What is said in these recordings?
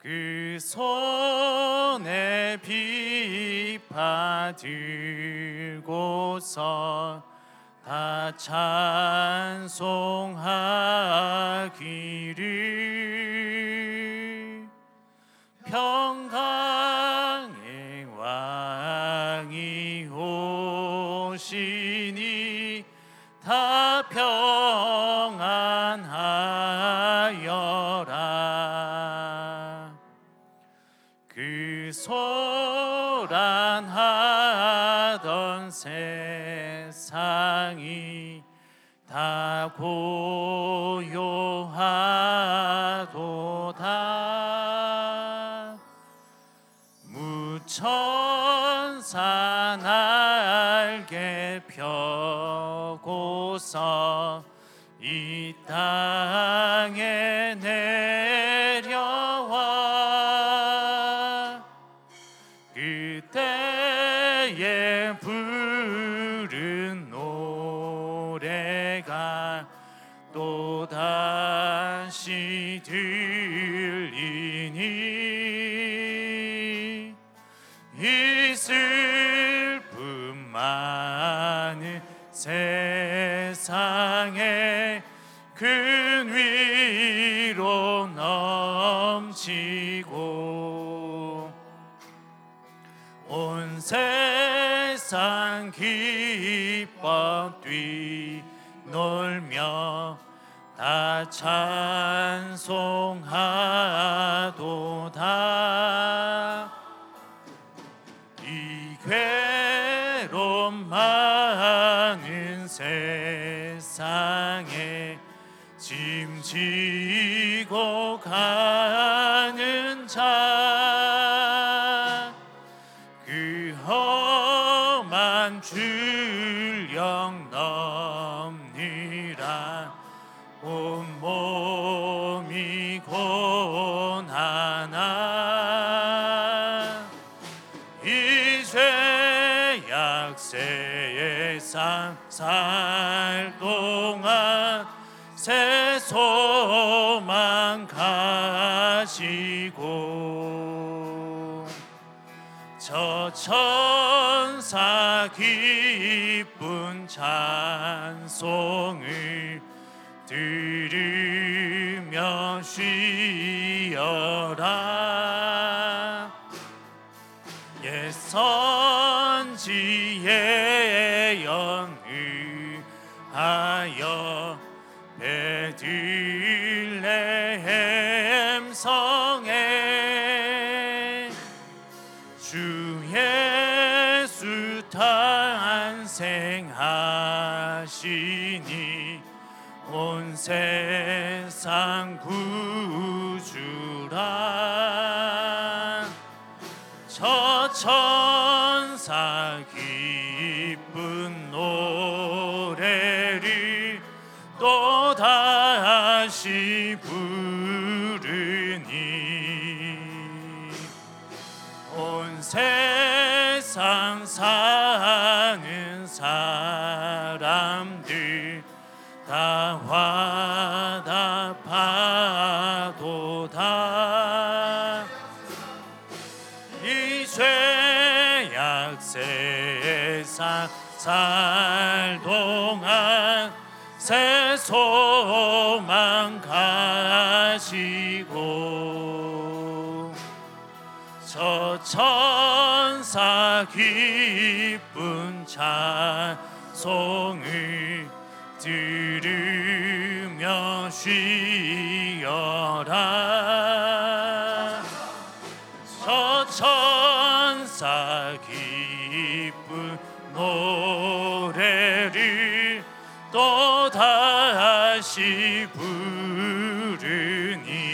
그 손에 비파 들고서 다 찬송하기를 평강의 왕이 오시니 다 평안하여라. 그 소란하던 세상이 다 고요하도다. 무천사 날개 펴고서 이 땅에 내려와 그때에 부른 노래가 또다시 들리니 이 슬픔 많은 세상에 큰 위로 넘치고 온 세상 기뻐 뛰놀며 다 찬송하도다. 이 괴로움 많은 세상에 짐지고 가는 자 그 험한 출령 넘느라 온몸이 고난아 이 죄악세의 살 동안 새 소망 가지고 저 천사 기쁜 찬송을 들으며 쉬어라. 옛 선지에 연유하여 베들레헴 성에 주 예수 탄생하시니 온 세상 구주라. 저 천사 기쁜 노래를 또다시 부르니 온 세상 사는 사람들 다 화답하도다. 이 죄악 세상 살 동안 새 소망 가지고 저 천사 기쁜 찬송을 들으며 쉬어라. 저 천사 기쁜 노래를 또다시 부르니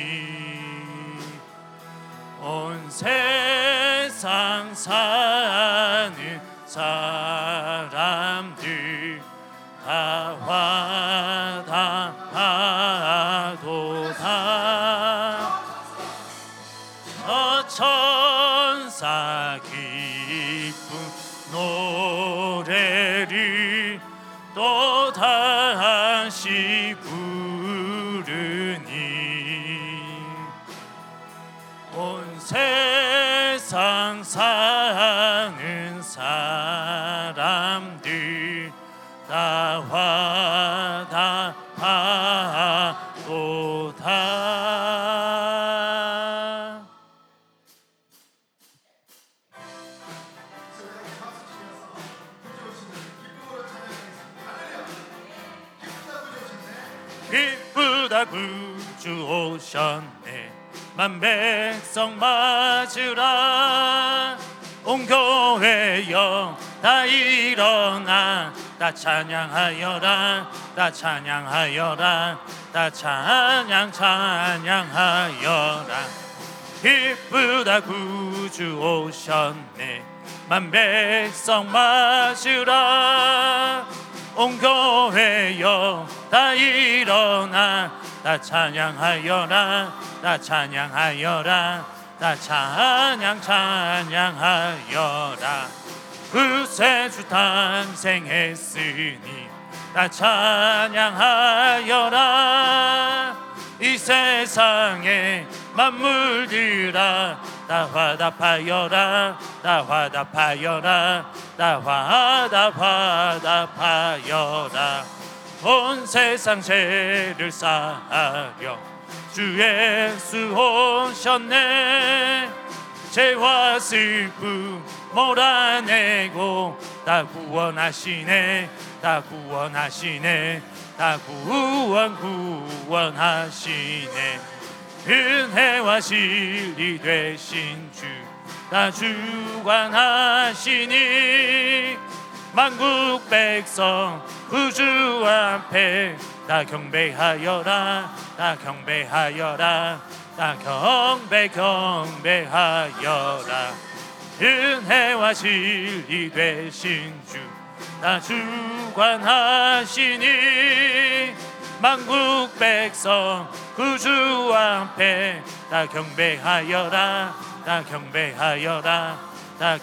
온 세상 사는 사람들 다 화답하도다. 저 천사 기쁜 노래를 또다시 부르니 온 세상 사는 사람들 다 화답하도다. 기쁘다 구주 오셨네. 만 백성 맞으라. 온 교회여 다 일어나. 다 찬양하여라. 다 찬양하여라. 다 찬양하여라. 기쁘다 구주 오셨네. 만 백성 맞으라. 온 교회여 다 일어나. 다 찬양하여라. 다 찬양하여라. 다 찬양하여라. 구세주 탄생했으니 다 찬양하여라. 이 세상의 만물들아 다 화답하여라. 다 화답하여라. 다 화답하여라. 온 세상 죄를 사하려 주 예수 오셨네. 죄와 슬픔 몰아내고 다 구원하시네. 다 구원하시네. 다 구원하시네. 은혜와 진리 되신 주 다 주관하시니. 만국 백성 구주 앞에 다 경배하여라. 다 경배하여라. 다 경배하여라. 은혜와 진리 되신 주 다 주관하시니. 만국 백성 구주 앞에 다 경배하여라. 다 경배하여라. 다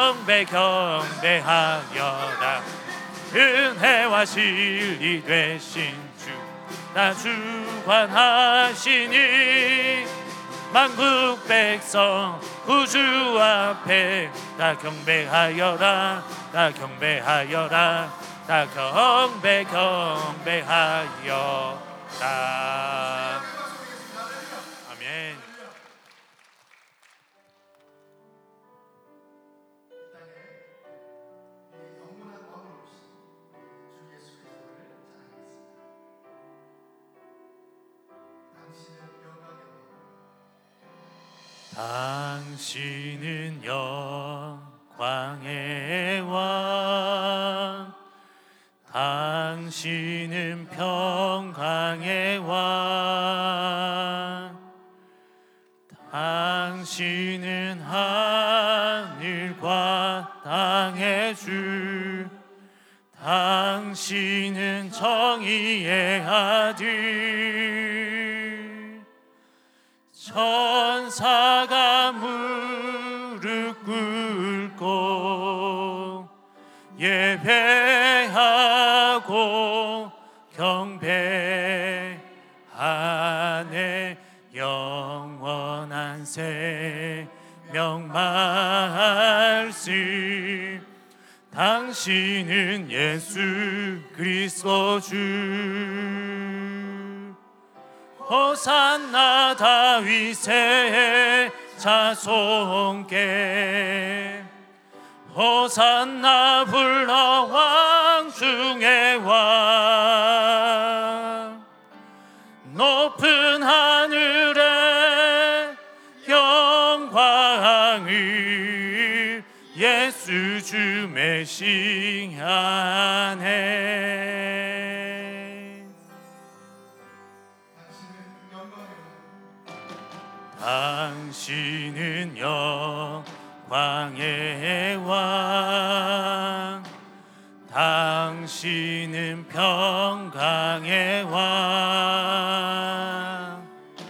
경배하여라. 은혜와 진리 되신 주 다 주관하시니. 만국 백성 구주 앞에 다 경배하여라. 다 경배하여라. 다 경배하여라. 아멘. 당신은 영광의 왕. 당신은 평강의 왕. 당신은 하늘과 땅의 주. 당신은 정의의 아들. 천사가 무릎 꿇고 예배하고 경배하네. 영원한 생명 말씀. 당신은 예수 그리스도 주. 호산나 다윗의 자손께. 호산나 불러 왕 중의 왕. 높은 하늘에 영광을 예수 주 메시아네. 당신은 영광의 왕. 당신은 평강의 왕.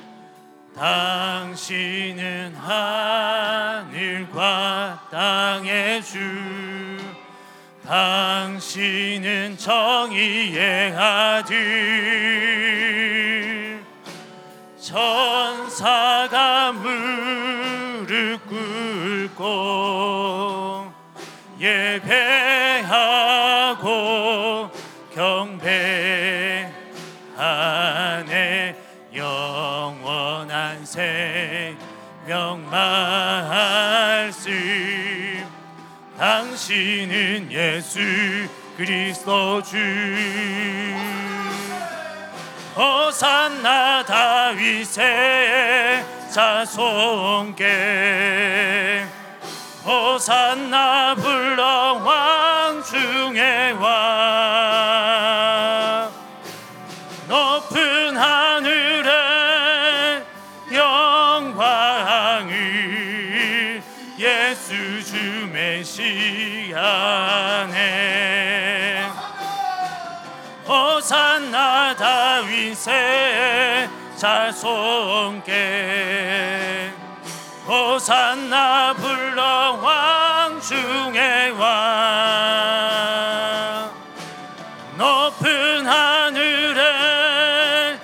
당신은 하늘과 땅의 주. 당신은 정의의 아들. 천사가 물 무릎 꿇고 예배하고 경배하네. 영원한 생명 말씀, 당신은 예수 그리스도 주. 호산나 다윗의 자손께, 호산나 불러 왕 중에 왕. 높은 하늘에 영광을 예수 주 메시아네. 호산나 다윗의 자손께, 호산나 불러 왕 중에 왕. 높은 하늘에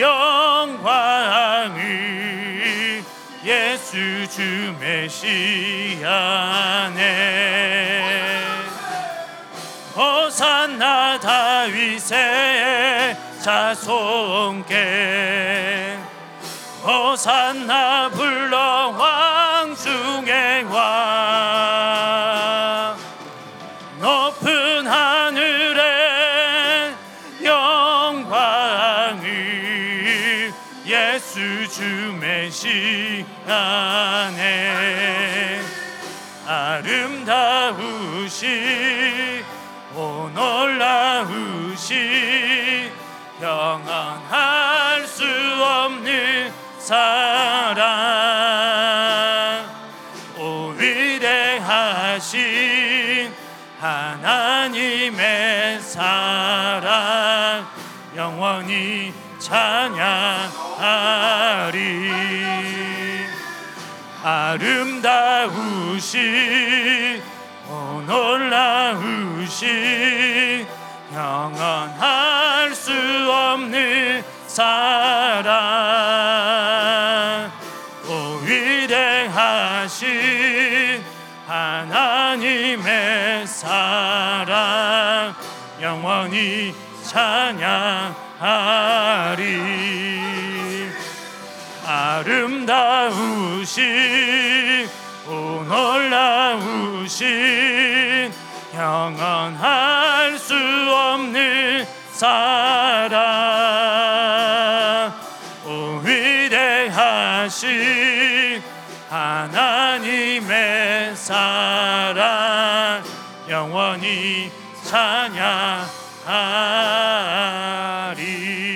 영광을 예수 주 메시아네. 호산나 다윗의 자손께, 호산나 불러 왕 중에 왕. 높은 하늘에 영광을 예수 주 메시아네. 아름다우시 오 놀라우시 평안할 수 없는 사랑. 오 위대하신 하나님의 사랑 영원히 찬양하리. 아름다우신 오 놀라우신 영원할 수 없는 사랑. 오 위대하신 하나님의 사랑 영원히 찬양하리. 아름다우신 오 놀라우신 영원할 수 없는 사랑. 오 위대하신 하나님의 사랑 영원히 찬양하리.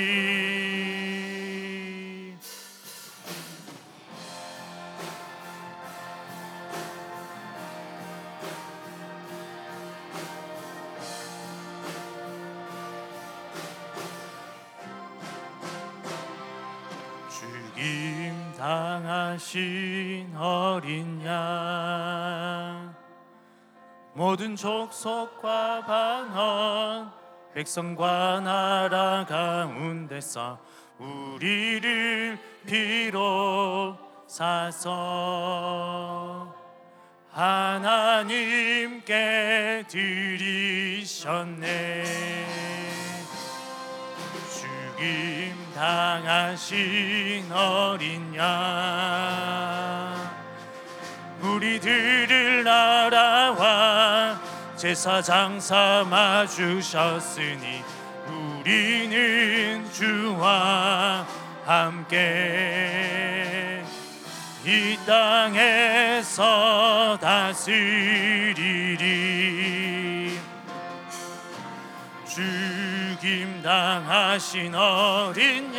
죽임 당하신 어린 양, 모든 족속과 반언 백성과 나라 가운데서 우리를 비롯사서 하나님께 드리셨네. 죽임 당하신 어린 양, 우리들을 나라와 제사장 삼아 주셨으니 우리는 주와 함께 이 땅에서 다스리리. 죽임 당하신 어린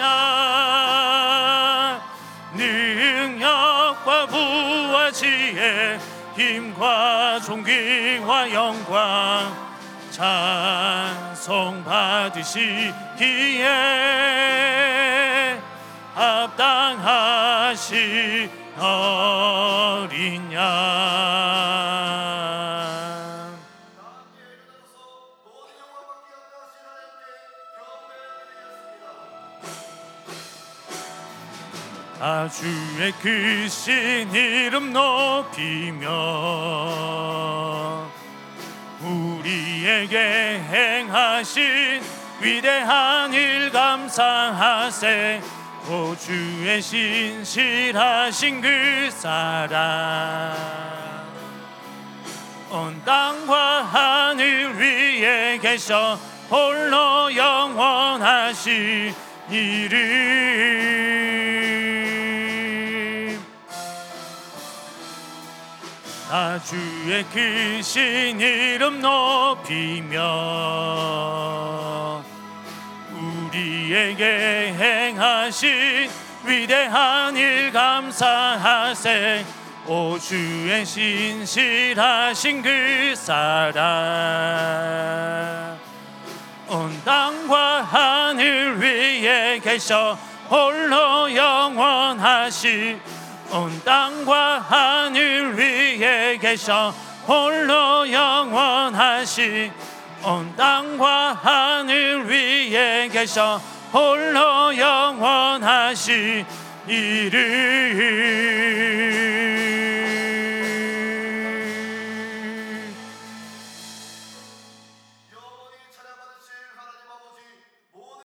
양, 능력과 부와 지혜 힘과 존귀와 영광 찬송 받으시기에 합당하신 어린 양. 나 주의 크신 이름 높이며 우리에게 행하신 위대한 일 감사하세. 오 주의 신실하신 그 사랑 온 땅과 하늘 위에 계셔 홀로 영원하신 이름. 나 주의 크신 이름 높이며 우리에게 행하신 위대한 일 감사하세. 오 주의 신실하신 그 사랑 온 땅과 하늘 위에 계셔 홀로 영원하신 온 땅과 하늘 위에 계셔 홀로 영원하신 온 땅과 하늘 위에 계셔 홀로 영원하신 이름.